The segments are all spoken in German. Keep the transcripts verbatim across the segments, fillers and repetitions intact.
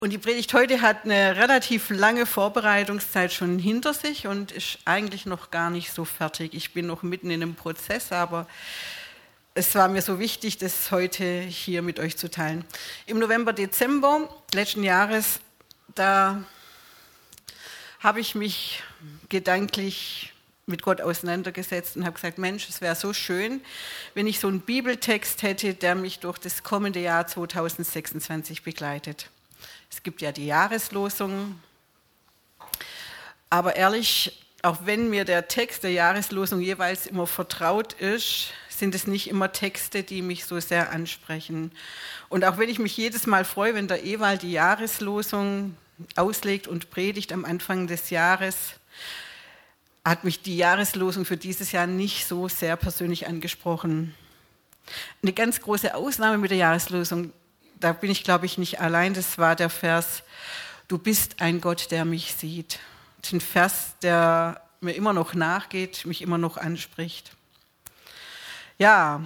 Und die Predigt heute hat eine relativ lange Vorbereitungszeit schon hinter sich und ist eigentlich noch gar nicht so fertig. Ich bin noch mitten in einem Prozess, aber es war mir so wichtig, das heute hier mit euch zu teilen. Im November, Dezember letzten Jahres, da habe ich mich gedanklich mit Gott auseinandergesetzt und habe gesagt, Mensch, es wäre so schön, wenn ich so einen Bibeltext hätte, der mich durch das kommende Jahr zweitausendsechsundzwanzig begleitet. Es gibt ja die Jahreslosung, aber ehrlich, auch wenn mir der Text der Jahreslosung jeweils immer vertraut ist, sind es nicht immer Texte, die mich so sehr ansprechen. Und auch wenn ich mich jedes Mal freue, wenn der Ewald die Jahreslosung auslegt und predigt am Anfang des Jahres, hat mich die Jahreslosung für dieses Jahr nicht so sehr persönlich angesprochen. Eine ganz große Ausnahme mit der Jahreslosung, da bin ich, glaube ich, nicht allein, das war der Vers, du bist ein Gott, der mich sieht. Das ist ein Vers, der mir immer noch nachgeht, mich immer noch anspricht. Ja,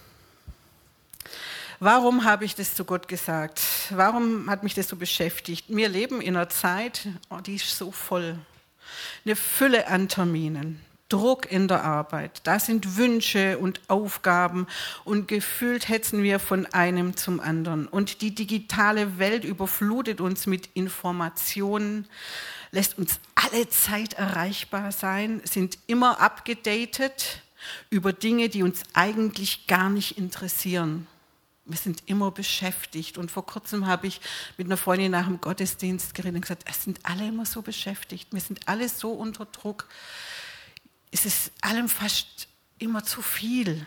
warum habe ich das zu Gott gesagt? Warum hat mich das so beschäftigt? Wir leben in einer Zeit, oh, die ist so voll. Eine Fülle an Terminen, Druck in der Arbeit, da sind Wünsche und Aufgaben und gefühlt hetzen wir von einem zum anderen. Und die digitale Welt überflutet uns mit Informationen, lässt uns alle Zeit erreichbar sein, sind immer abgedatet über Dinge, die uns eigentlich gar nicht interessieren. Wir sind immer beschäftigt. Und vor kurzem habe ich mit einer Freundin nach dem Gottesdienst geredet und gesagt, es sind alle immer so beschäftigt, wir sind alle so unter Druck. Es ist allem fast immer zu viel.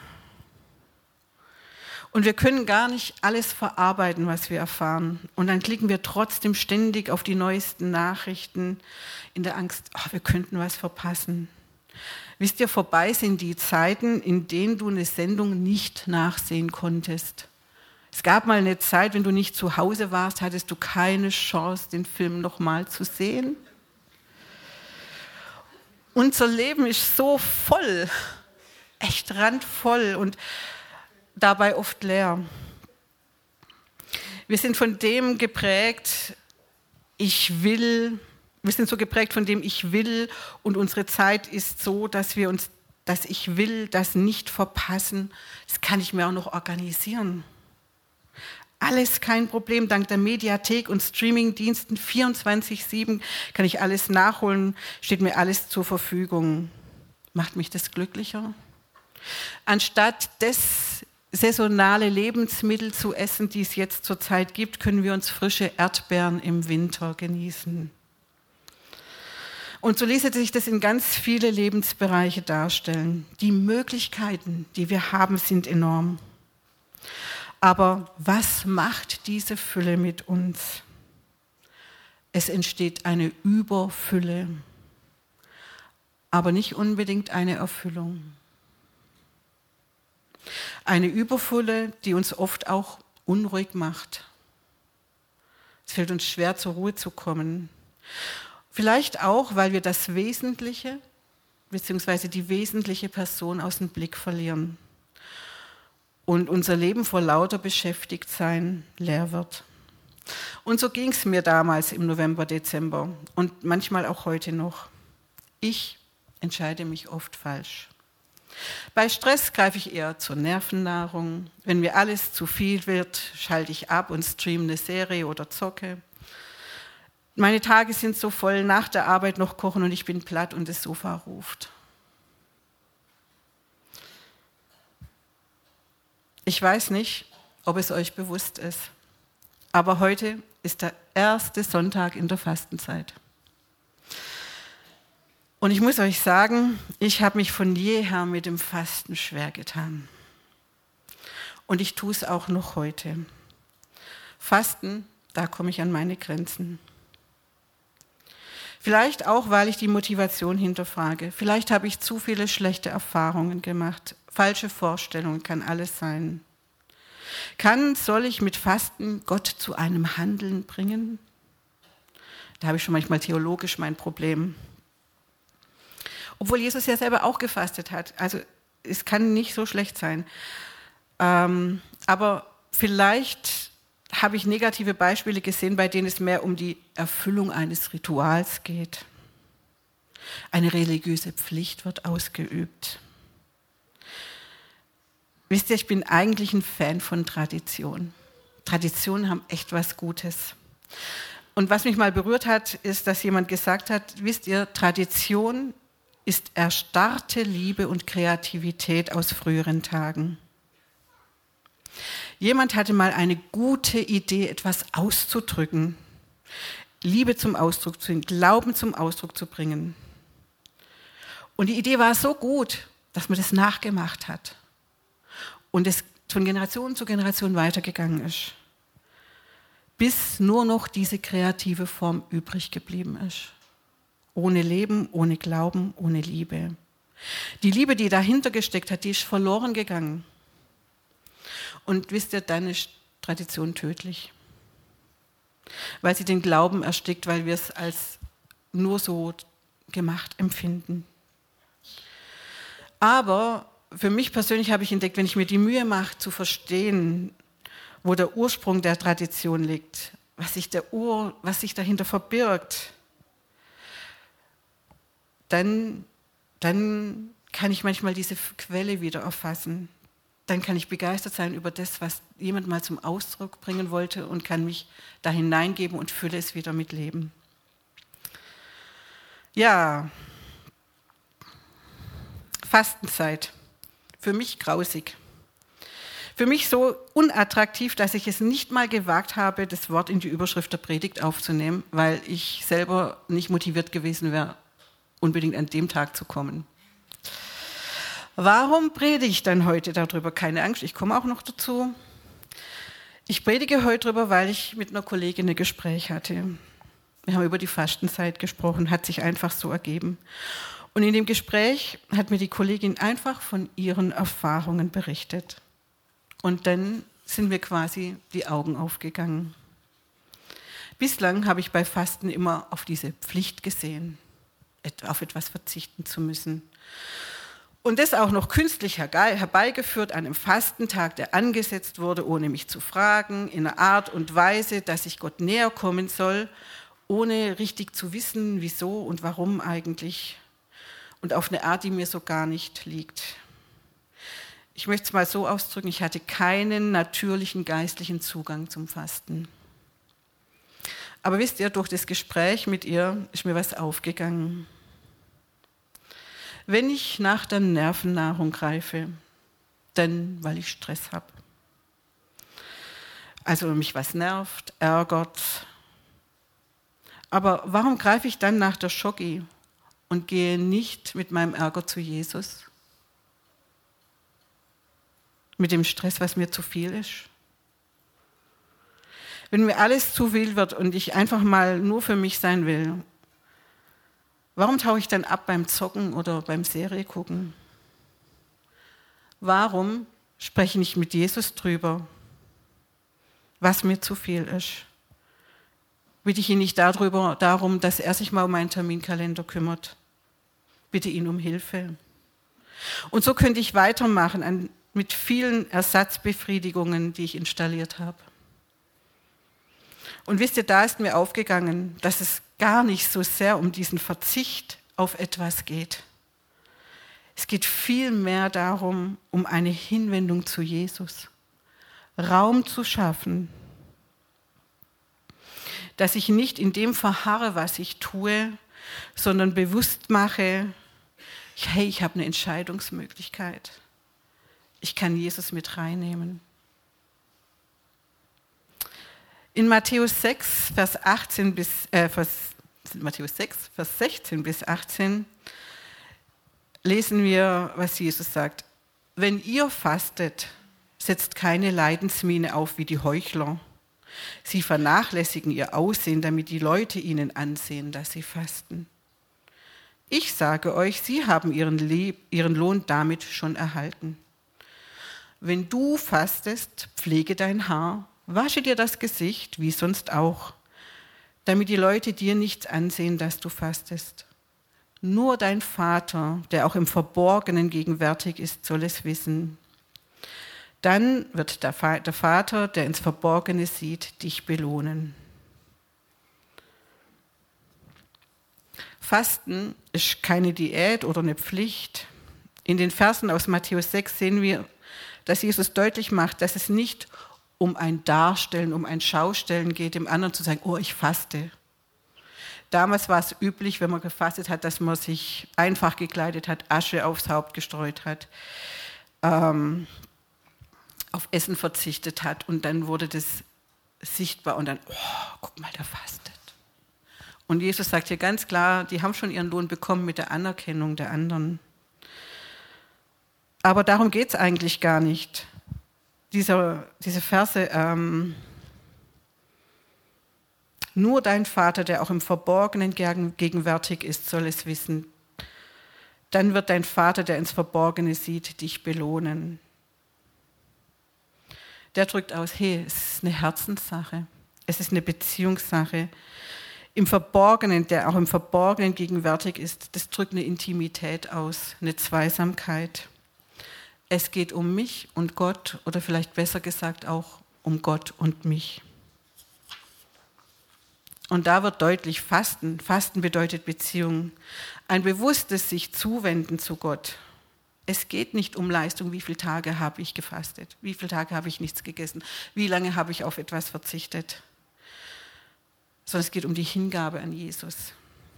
Und wir können gar nicht alles verarbeiten, was wir erfahren. Und dann klicken wir trotzdem ständig auf die neuesten Nachrichten in der Angst, oh, wir könnten was verpassen. Wisst ihr, vorbei sind die Zeiten, in denen du eine Sendung nicht nachsehen konntest. Es gab mal eine Zeit, wenn du nicht zu Hause warst, hattest du keine Chance, den Film nochmal zu sehen. Unser Leben ist so voll, echt randvoll und dabei oft leer. Wir sind von dem geprägt, ich will, wir sind so geprägt von dem ich will und unsere Zeit ist so, dass wir uns, dass ich will, das nicht verpassen. Das kann ich mir auch noch organisieren. Alles kein Problem, dank der Mediathek und Streamingdiensten vierundzwanzig sieben kann ich alles nachholen, steht mir alles zur Verfügung. Macht mich das glücklicher? Anstatt das saisonale Lebensmittel zu essen, die es jetzt zurzeit gibt, können wir uns frische Erdbeeren im Winter genießen. Und so ließe sich das in ganz viele Lebensbereiche darstellen. Die Möglichkeiten, die wir haben, sind enorm. Aber was macht diese Fülle mit uns? Es entsteht eine Überfülle, aber nicht unbedingt eine Erfüllung. Eine Überfülle, die uns oft auch unruhig macht. Es fällt uns schwer, zur Ruhe zu kommen. Vielleicht auch, weil wir das Wesentliche bzw. die wesentliche Person aus dem Blick verlieren. Und unser Leben vor lauter Beschäftigtsein leer wird. Und so ging es mir damals im November, Dezember und manchmal auch heute noch. Ich entscheide mich oft falsch. Bei Stress greife ich eher zur Nervennahrung. Wenn mir alles zu viel wird, schalte ich ab und streame eine Serie oder zocke. Meine Tage sind so voll, nach der Arbeit noch kochen und ich bin platt und das Sofa ruft. Ich weiß nicht, ob es euch bewusst ist, aber heute ist der erste Sonntag in der Fastenzeit. Und ich muss euch sagen, ich habe mich von jeher mit dem Fasten schwer getan. Und ich tue es auch noch heute. Fasten, da komme ich an meine Grenzen. Vielleicht auch, weil ich die Motivation hinterfrage. Vielleicht habe ich zu viele schlechte Erfahrungen gemacht. Falsche Vorstellungen, kann alles sein. Kann, soll ich mit Fasten Gott zu einem Handeln bringen? Da habe ich schon manchmal theologisch mein Problem. Obwohl Jesus ja selber auch gefastet hat. Also es kann nicht so schlecht sein. Ähm, aber vielleicht habe ich negative Beispiele gesehen, bei denen es mehr um die Erfüllung eines Rituals geht. Eine religiöse Pflicht wird ausgeübt. Wisst ihr, ich bin eigentlich ein Fan von Tradition. Traditionen haben echt was Gutes. Und was mich mal berührt hat, ist, dass jemand gesagt hat, wisst ihr, Tradition ist erstarrte Liebe und Kreativität aus früheren Tagen. Jemand hatte mal eine gute Idee, etwas auszudrücken, Liebe zum Ausdruck zu bringen, Glauben zum Ausdruck zu bringen. Und die Idee war so gut, dass man das nachgemacht hat und es von Generation zu Generation weitergegangen ist, bis nur noch diese kreative Form übrig geblieben ist. Ohne Leben, ohne Glauben, ohne Liebe. Die Liebe, die dahinter gesteckt hat, die ist verloren gegangen. Und wisst ihr, dann ist Tradition tödlich. Weil sie den Glauben erstickt, weil wir es als nur so gemacht empfinden. Aber für mich persönlich habe ich entdeckt, wenn ich mir die Mühe mache, zu verstehen, wo der Ursprung der Tradition liegt, was sich, der Ur, was sich dahinter verbirgt, dann, dann kann ich manchmal diese Quelle wieder erfassen. Dann kann ich begeistert sein über das, was jemand mal zum Ausdruck bringen wollte und kann mich da hineingeben und fülle es wieder mit Leben. Ja, Fastenzeit. Für mich grausig. Für mich so unattraktiv, dass ich es nicht mal gewagt habe, das Wort in die Überschrift der Predigt aufzunehmen, weil ich selber nicht motiviert gewesen wäre, unbedingt an dem Tag zu kommen. Warum predige ich dann heute darüber? Keine Angst, ich komme auch noch dazu. Ich predige heute darüber, weil ich mit einer Kollegin ein Gespräch hatte. Wir haben über die Fastenzeit gesprochen, hat sich einfach so ergeben. Und in dem Gespräch hat mir die Kollegin einfach von ihren Erfahrungen berichtet. Und dann sind mir quasi die Augen aufgegangen. Bislang habe ich bei Fasten immer auf diese Pflicht gesehen, auf etwas verzichten zu müssen. Und das auch noch künstlich herbeigeführt an einem Fastentag, der angesetzt wurde, ohne mich zu fragen, in einer Art und Weise, dass ich Gott näher kommen soll, ohne richtig zu wissen, wieso und warum eigentlich. Und auf eine Art, die mir so gar nicht liegt. Ich möchte es mal so ausdrücken, ich hatte keinen natürlichen geistlichen Zugang zum Fasten. Aber wisst ihr, durch das Gespräch mit ihr ist mir was aufgegangen. Wenn ich nach der Nervennahrung greife, dann weil ich Stress habe. Also mich was nervt, ärgert. Aber warum greife ich dann nach der Schoki und gehe nicht mit meinem Ärger zu Jesus? Mit dem Stress, was mir zu viel ist? Wenn mir alles zu viel wird und ich einfach mal nur für mich sein will, warum tauche ich dann ab beim Zocken oder beim Serie gucken? Warum spreche ich nicht mit Jesus drüber, was mir zu viel ist? Bitte ich ihn nicht darüber, darum, dass er sich mal um meinen Terminkalender kümmert. Bitte ihn um Hilfe. Und so könnte ich weitermachen an, mit vielen Ersatzbefriedigungen, die ich installiert habe. Und wisst ihr, da ist mir aufgegangen, dass es gar nicht so sehr um diesen Verzicht auf etwas geht. Es geht vielmehr darum, um eine Hinwendung zu Jesus. Raum zu schaffen, dass ich nicht in dem verharre, was ich tue, sondern bewusst mache, hey, ich habe eine Entscheidungsmöglichkeit. Ich kann Jesus mit reinnehmen. In Matthäus sechs, Vers achtzehn bis, äh, Vers, Matthäus sechs, Vers sechzehn bis achtzehn lesen wir, was Jesus sagt. Wenn ihr fastet, setzt keine Leidensmiene auf wie die Heuchler. Sie vernachlässigen ihr Aussehen, damit die Leute ihnen ansehen, dass sie fasten. Ich sage euch, sie haben ihren, Le- ihren Lohn damit schon erhalten. Wenn du fastest, pflege dein Haar, wasche dir das Gesicht, wie sonst auch, damit die Leute dir nichts ansehen, dass du fastest. Nur dein Vater, der auch im Verborgenen gegenwärtig ist, soll es wissen. Dann wird der Vater, der ins Verborgene sieht, dich belohnen. Fasten ist keine Diät oder eine Pflicht. In den Versen aus Matthäus sechs sehen wir, dass Jesus deutlich macht, dass es nicht um ein Darstellen, um ein Schaustellen geht, dem anderen zu sagen, oh, ich faste. Damals war es üblich, wenn man gefastet hat, dass man sich einfach gekleidet hat, Asche aufs Haupt gestreut hat, ähm, auf Essen verzichtet hat und dann wurde das sichtbar und dann, oh, guck mal, der fastet. Und Jesus sagt hier ganz klar, die haben schon ihren Lohn bekommen mit der Anerkennung der anderen. Aber darum geht es eigentlich gar nicht. Diese, diese Verse, ähm, nur dein Vater, der auch im Verborgenen gegenwärtig ist, soll es wissen. Dann wird dein Vater, der ins Verborgene sieht, dich belohnen. Der drückt aus, hey, es ist eine Herzenssache, es ist eine Beziehungssache. Im Verborgenen, der auch im Verborgenen gegenwärtig ist, das drückt eine Intimität aus, eine Zweisamkeit. Es geht um mich und Gott oder vielleicht besser gesagt auch um Gott und mich. Und da wird deutlich, Fasten. Fasten bedeutet Beziehung. Ein bewusstes sich zuwenden zu Gott. Es geht nicht um Leistung, wie viele Tage habe ich gefastet, wie viele Tage habe ich nichts gegessen, wie lange habe ich auf etwas verzichtet. Sondern es geht um die Hingabe an Jesus.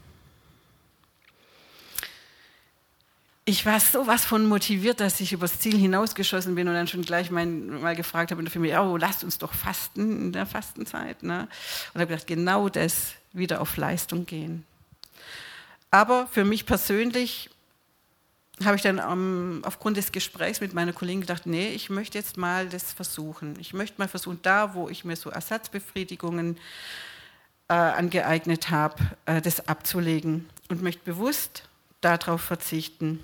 Ich war sowas von motiviert, dass ich übers Ziel hinausgeschossen bin und dann schon gleich mein, mal gefragt habe in der Familie, oh, lasst uns doch fasten in der Fastenzeit. Ne? Und habe gedacht, genau das, wieder auf Leistung gehen. Aber für mich persönlich habe ich dann um, aufgrund des Gesprächs mit meiner Kollegin gedacht, nee, ich möchte jetzt mal das versuchen. Ich möchte mal versuchen, da, wo ich mir so Ersatzbefriedigungen äh, angeeignet habe, äh, das abzulegen und möchte bewusst darauf verzichten.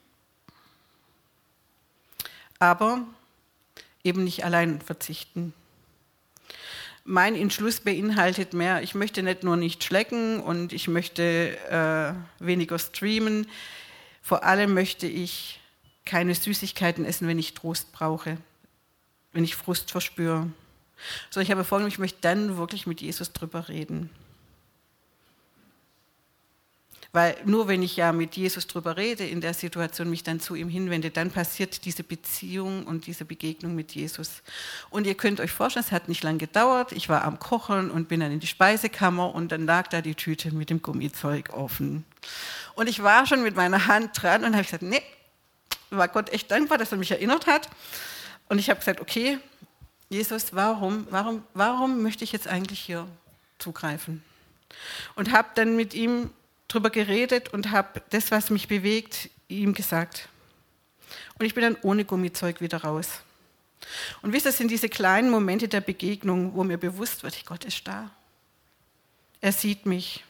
Aber eben nicht allein verzichten. Mein Entschluss beinhaltet mehr, ich möchte nicht nur nicht schlecken und ich möchte äh, weniger streamen. Vor allem möchte ich keine Süßigkeiten essen, wenn ich Trost brauche, wenn ich Frust verspüre. So, ich habe vorgenommen, ich möchte dann wirklich mit Jesus drüber reden. Weil nur wenn ich ja mit Jesus drüber rede, in der Situation mich dann zu ihm hinwende, dann passiert diese Beziehung und diese Begegnung mit Jesus. Und ihr könnt euch vorstellen, es hat nicht lange gedauert. Ich war am Kochen und bin dann in die Speisekammer und dann lag da die Tüte mit dem Gummizeug offen. Und ich war schon mit meiner Hand dran und habe gesagt, nee, war Gott echt dankbar, dass er mich erinnert hat. Und ich habe gesagt, okay, Jesus, warum, warum, warum möchte ich jetzt eigentlich hier zugreifen? Und habe dann mit ihm drüber geredet und habe das, was mich bewegt, ihm gesagt. Und ich bin dann ohne Gummizeug wieder raus. Und wisst ihr, das sind diese kleinen Momente der Begegnung, wo mir bewusst wird, Gott ist da. Er sieht mich.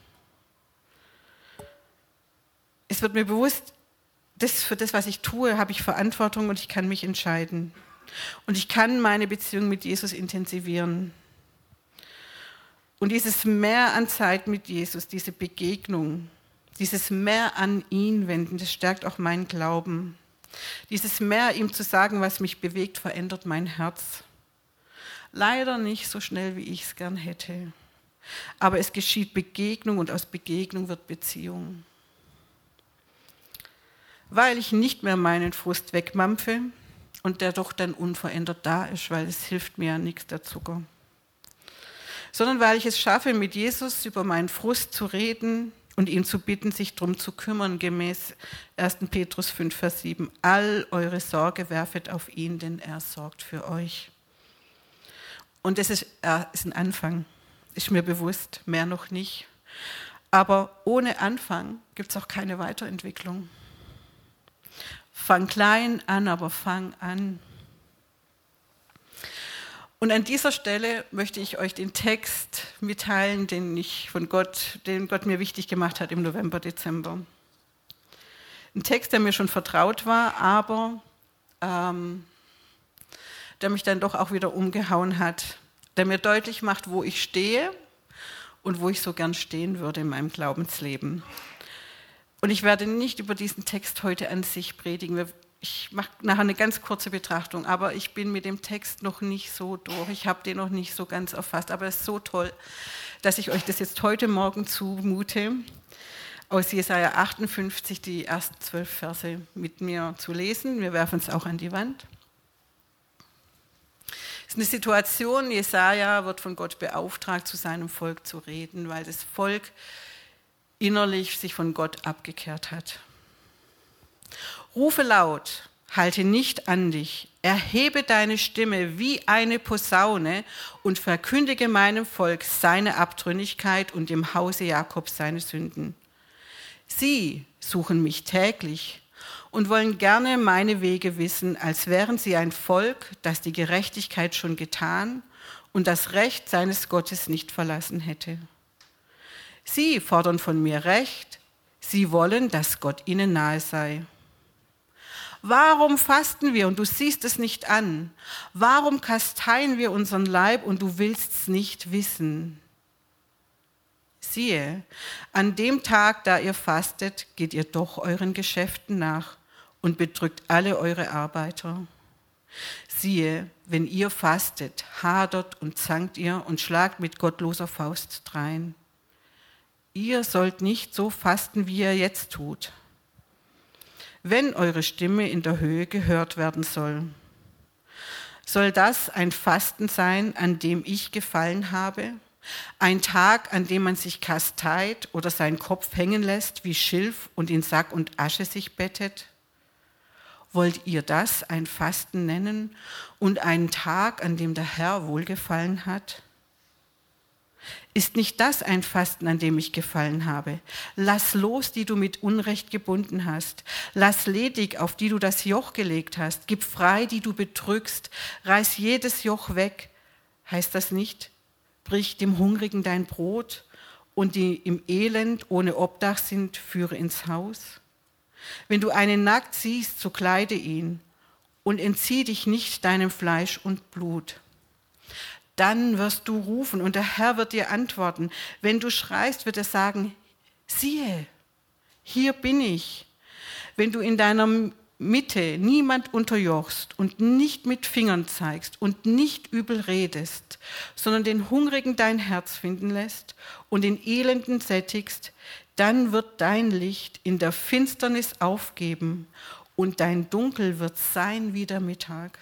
Es wird mir bewusst, das, für das, was ich tue, habe ich Verantwortung und ich kann mich entscheiden. Und ich kann meine Beziehung mit Jesus intensivieren. Und dieses Mehr an Zeit mit Jesus, diese Begegnung, dieses Mehr an ihn wenden, das stärkt auch meinen Glauben. Dieses Mehr ihm zu sagen, was mich bewegt, verändert mein Herz. Leider nicht so schnell, wie ich es gern hätte. Aber es geschieht Begegnung und aus Begegnung wird Beziehung. Weil ich nicht mehr meinen Frust wegmampfe und der doch dann unverändert da ist, weil es hilft mir ja nichts, der Zucker. Sondern weil ich es schaffe, mit Jesus über meinen Frust zu reden und ihn zu bitten, sich darum zu kümmern, gemäß erster Petrus fünf, Vers sieben. All eure Sorge werfet auf ihn, denn er sorgt für euch. Und das ist, äh, ist ein Anfang, ist mir bewusst, mehr noch nicht. Aber ohne Anfang gibt es auch keine Weiterentwicklung. Fang klein an, aber fang an. Und an dieser Stelle möchte ich euch den Text mitteilen, den ich von Gott, den Gott mir wichtig gemacht hat im November, Dezember. Ein Text, der mir schon vertraut war, aber ähm, der mich dann doch auch wieder umgehauen hat, der mir deutlich macht, wo ich stehe und wo ich so gern stehen würde in meinem Glaubensleben. Und ich werde nicht über diesen Text heute an sich predigen. Wir Ich mache nachher eine ganz kurze Betrachtung, aber ich bin mit dem Text noch nicht so durch. Ich habe den noch nicht so ganz erfasst, aber es ist so toll, dass ich euch das jetzt heute Morgen zumute, aus Jesaja achtundfünfzig die ersten zwölf Verse mit mir zu lesen. Wir werfen es auch an die Wand. Es ist eine Situation, Jesaja wird von Gott beauftragt, zu seinem Volk zu reden, weil das Volk innerlich sich von Gott abgekehrt hat. Rufe laut, halte nicht an dich, erhebe deine Stimme wie eine Posaune und verkündige meinem Volk seine Abtrünnigkeit und dem Hause Jakobs seine Sünden. Sie suchen mich täglich und wollen gerne meine Wege wissen, als wären sie ein Volk, das die Gerechtigkeit schon getan und das Recht seines Gottes nicht verlassen hätte. Sie fordern von mir Recht, sie wollen, dass Gott ihnen nahe sei. Warum fasten wir und du siehst es nicht an? Warum kasteien wir unseren Leib und du willst es nicht wissen? Siehe, an dem Tag, da ihr fastet, geht ihr doch euren Geschäften nach und bedrückt alle eure Arbeiter. Siehe, wenn ihr fastet, hadert und zankt ihr und schlagt mit gottloser Faust drein. Ihr sollt nicht so fasten, wie ihr jetzt tut. Wenn eure Stimme in der Höhe gehört werden soll, soll das ein Fasten sein, an dem ich gefallen habe? Ein Tag, an dem man sich kasteit oder seinen Kopf hängen lässt wie Schilf und in Sack und Asche sich bettet? Wollt ihr das ein Fasten nennen und einen Tag, an dem der Herr wohlgefallen hat? Ist nicht das ein Fasten, an dem ich gefallen habe? Lass los, die du mit Unrecht gebunden hast. Lass ledig, auf die du das Joch gelegt hast. Gib frei, die du bedrückst. Reiß jedes Joch weg. Heißt das nicht? Brich dem Hungrigen dein Brot und die im Elend ohne Obdach sind, führe ins Haus. Wenn du einen nackt siehst, so kleide ihn und entzieh dich nicht deinem Fleisch und Blut. Dann wirst du rufen und der Herr wird dir antworten. Wenn du schreist, wird er sagen, siehe, hier bin ich. Wenn du in deiner Mitte niemand unterjochst und nicht mit Fingern zeigst und nicht übel redest, sondern den Hungrigen dein Herz finden lässt und den Elenden sättigst, dann wird dein Licht in der Finsternis aufgeben und dein Dunkel wird sein wie der Mittag.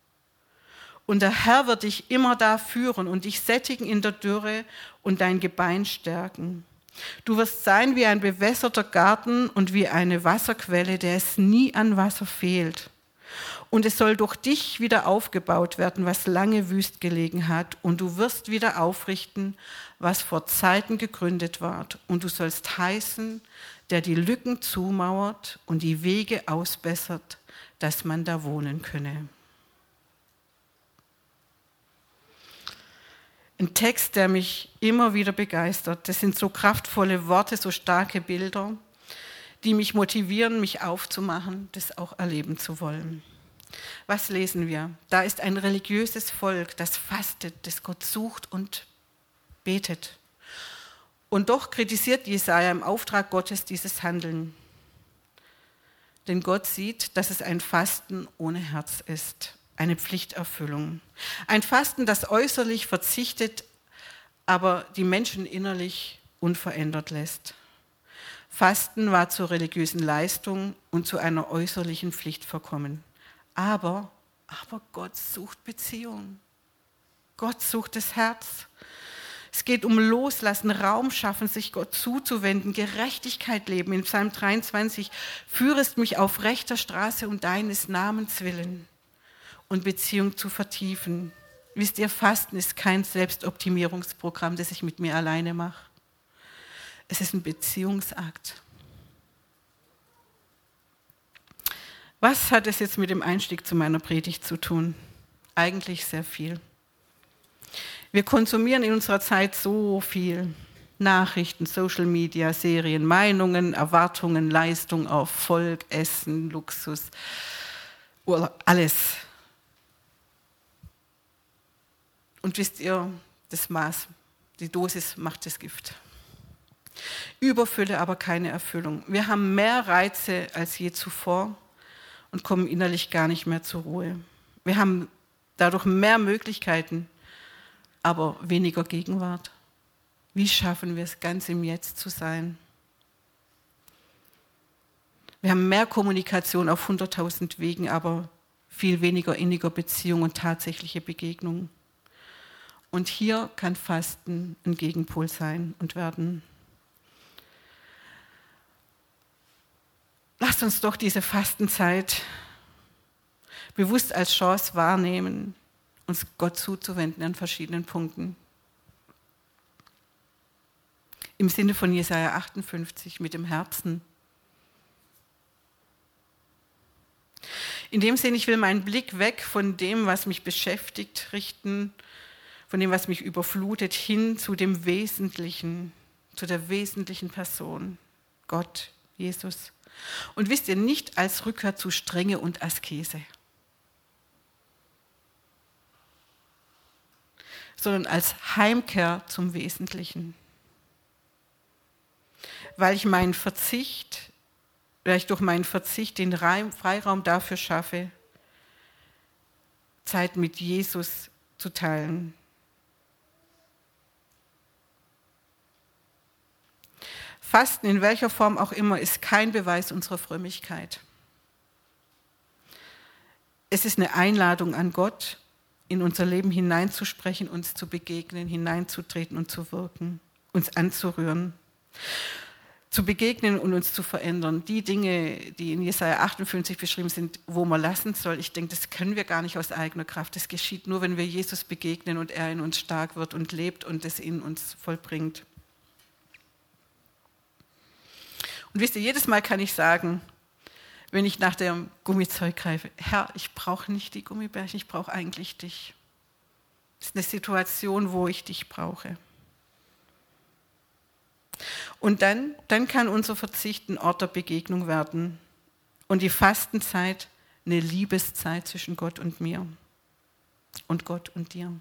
Und der Herr wird dich immer da führen und dich sättigen in der Dürre und dein Gebein stärken. Du wirst sein wie ein bewässerter Garten und wie eine Wasserquelle, der es nie an Wasser fehlt. Und es soll durch dich wieder aufgebaut werden, was lange wüst gelegen hat. Und du wirst wieder aufrichten, was vor Zeiten gegründet ward. Und du sollst heißen, der die Lücken zumauert und die Wege ausbessert, dass man da wohnen könne. Ein Text, der mich immer wieder begeistert. Das sind so kraftvolle Worte, so starke Bilder, die mich motivieren, mich aufzumachen, das auch erleben zu wollen. Was lesen wir? Da ist ein religiöses Volk, das fastet, das Gott sucht und betet. Und doch kritisiert Jesaja im Auftrag Gottes dieses Handeln. Denn Gott sieht, dass es ein Fasten ohne Herz ist. Eine Pflichterfüllung. Ein Fasten, das äußerlich verzichtet, aber die Menschen innerlich unverändert lässt. Fasten war zur religiösen Leistung und zu einer äußerlichen Pflicht verkommen. Aber, aber Gott sucht Beziehung. Gott sucht das Herz. Es geht um Loslassen, Raum schaffen, sich Gott zuzuwenden, Gerechtigkeit leben. In Psalm dreiundzwanzig, führest mich auf rechter Straße um deines Namens willen. Und Beziehung zu vertiefen. Wisst ihr, Fasten ist kein Selbstoptimierungsprogramm, das ich mit mir alleine mache. Es ist ein Beziehungsakt. Was hat es jetzt mit dem Einstieg zu meiner Predigt zu tun? Eigentlich sehr viel. Wir konsumieren in unserer Zeit so viel. Nachrichten, Social Media, Serien, Meinungen, Erwartungen, Leistung, Erfolg, Essen, Luxus, alles. Und wisst ihr, das Maß, die Dosis macht das Gift. Überfülle, aber keine Erfüllung. Wir haben mehr Reize als je zuvor und kommen innerlich gar nicht mehr zur Ruhe. Wir haben dadurch mehr Möglichkeiten, aber weniger Gegenwart. Wie schaffen wir es, ganz im Jetzt zu sein? Wir haben mehr Kommunikation auf hunderttausend Wegen, aber viel weniger inniger Beziehung und tatsächliche Begegnung. Und hier kann Fasten ein Gegenpol sein und werden. Lasst uns doch diese Fastenzeit bewusst als Chance wahrnehmen, uns Gott zuzuwenden an verschiedenen Punkten. Im Sinne von Jesaja achtundfünfzig, mit dem Herzen. In dem Sinne, ich will meinen Blick weg von dem, was mich beschäftigt, richten, von dem, was mich überflutet, hin zu dem Wesentlichen, zu der wesentlichen Person, Gott, Jesus. Und wisst ihr, nicht als Rückkehr zu Strenge und Askese, sondern als Heimkehr zum Wesentlichen. Weil ich meinen Verzicht, weil ich durch meinen Verzicht den Freiraum dafür schaffe, Zeit mit Jesus zu teilen. Fasten, in welcher Form auch immer, ist kein Beweis unserer Frömmigkeit. Es ist eine Einladung an Gott, in unser Leben hineinzusprechen, uns zu begegnen, hineinzutreten und zu wirken, uns anzurühren, zu begegnen und uns zu verändern. Die Dinge, die in Jesaja achtundfünfzig beschrieben sind, wo man lassen soll, ich denke, das können wir gar nicht aus eigener Kraft. Das geschieht nur, wenn wir Jesus begegnen und er in uns stark wird und lebt und es in uns vollbringt. Und wisst ihr, jedes Mal kann ich sagen, wenn ich nach dem Gummizeug greife, Herr, ich brauche nicht die Gummibärchen, ich brauche eigentlich dich. Das ist eine Situation, wo ich dich brauche. Und dann, dann kann unser Verzicht ein Ort der Begegnung werden und die Fastenzeit eine Liebeszeit zwischen Gott und mir und Gott und dir.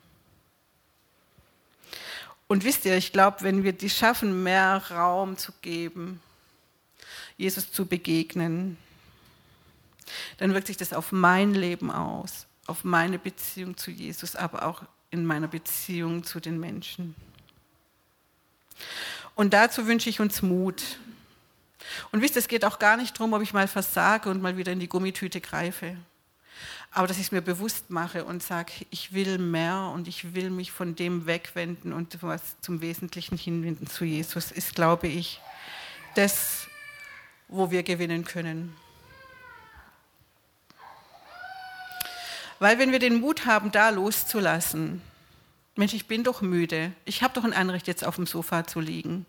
Und wisst ihr, ich glaube, wenn wir die schaffen, mehr Raum zu geben, Jesus zu begegnen, dann wirkt sich das auf mein Leben aus, auf meine Beziehung zu Jesus, aber auch in meiner Beziehung zu den Menschen. Und dazu wünsche ich uns Mut. Und wisst ihr, es geht auch gar nicht darum, ob ich mal versage und mal wieder in die Gummitüte greife, aber dass ich es mir bewusst mache und sage, ich will mehr und ich will mich von dem wegwenden und was zum Wesentlichen hinwenden zu Jesus, ist, glaube ich, das, wo wir gewinnen können. Weil wenn wir den Mut haben, da loszulassen, Mensch, ich bin doch müde, ich habe doch ein Anrecht, jetzt auf dem Sofa zu liegen.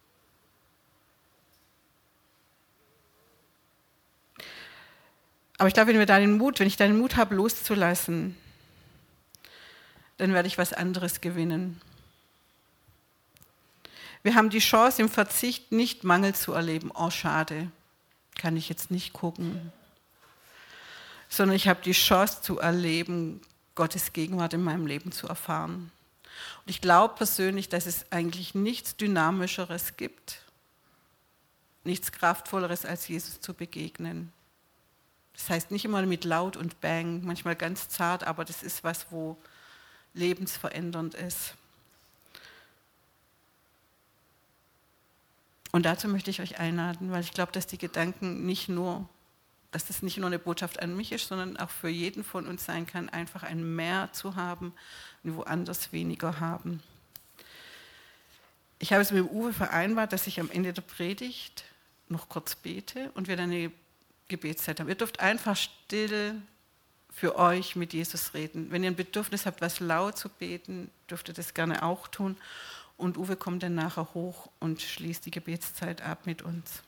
Aber ich glaube, wenn wir da den Mut, wenn ich da den Mut habe, loszulassen, dann werde ich was anderes gewinnen. Wir haben die Chance, im Verzicht nicht Mangel zu erleben. Oh, schade, kann ich jetzt nicht gucken. Sondern ich habe die Chance zu erleben, Gottes Gegenwart in meinem Leben zu erfahren. Und ich glaube persönlich, dass es eigentlich nichts Dynamischeres gibt, nichts Kraftvolleres, als Jesus zu begegnen. Das heißt nicht immer mit Laut und Bang, manchmal ganz zart, aber das ist was, wo lebensverändernd ist. Und dazu möchte ich euch einladen, weil ich glaube, dass die Gedanken nicht nur, dass das nicht nur eine Botschaft an mich ist, sondern auch für jeden von uns sein kann, einfach ein Mehr zu haben und woanders weniger haben. Ich habe es mit dem Uwe vereinbart, dass ich am Ende der Predigt noch kurz bete und wir dann eine Gebetszeit haben. Ihr dürft einfach still für euch mit Jesus reden. Wenn ihr ein Bedürfnis habt, was laut zu beten, dürft ihr das gerne auch tun. Und Uwe kommt dann nachher hoch und schließt die Gebetszeit ab mit uns.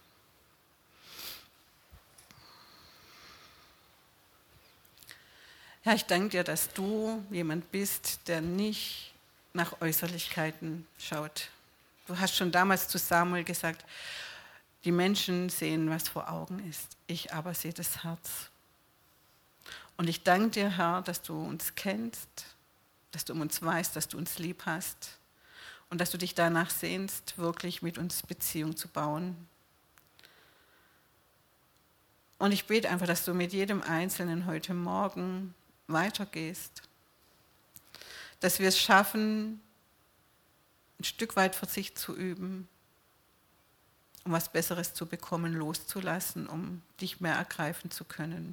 Herr, ich danke dir, dass du jemand bist, der nicht nach Äußerlichkeiten schaut. Du hast schon damals zu Samuel gesagt, die Menschen sehen, was vor Augen ist. Ich aber sehe das Herz. Und ich danke dir, Herr, dass du uns kennst, dass du um uns weißt, dass du uns lieb hast und dass du dich danach sehnst, wirklich mit uns Beziehung zu bauen. Und ich bete einfach, dass du mit jedem Einzelnen heute Morgen weitergehst. Dass wir es schaffen, ein Stück weit Verzicht zu üben, um was Besseres zu bekommen, loszulassen, um dich mehr ergreifen zu können.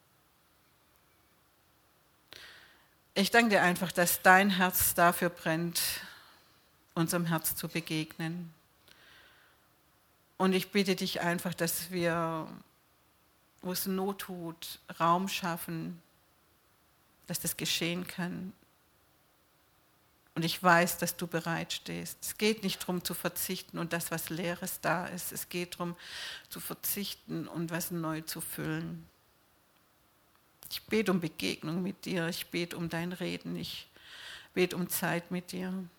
Ich danke dir einfach, dass dein Herz dafür brennt, unserem Herz zu begegnen. Und ich bitte dich einfach, dass wir, wo es Not tut, Raum schaffen, dass das geschehen kann. Und ich weiß, dass du bereit stehst. Es geht nicht darum zu verzichten und das, was Leeres da ist. Es geht darum zu verzichten und was neu zu füllen. Ich bete um Begegnung mit dir. Ich bete um dein Reden. Ich bete um Zeit mit dir.